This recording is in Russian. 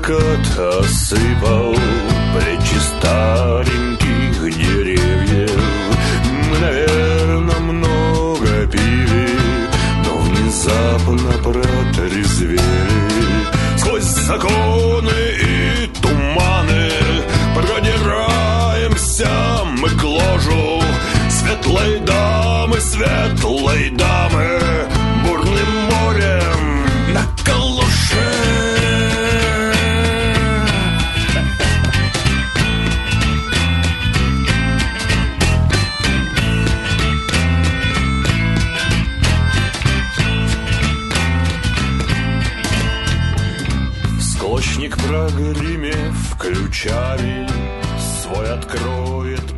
закат осыпал плечи стареньких деревьев. Мы, наверное, много пили, но внезапно протрезвели. Сквозь законы и туманы продираемся мы к ложу светлой дамы, бурным морем на Калуше. Склочник, прогремев ключами, свой откроет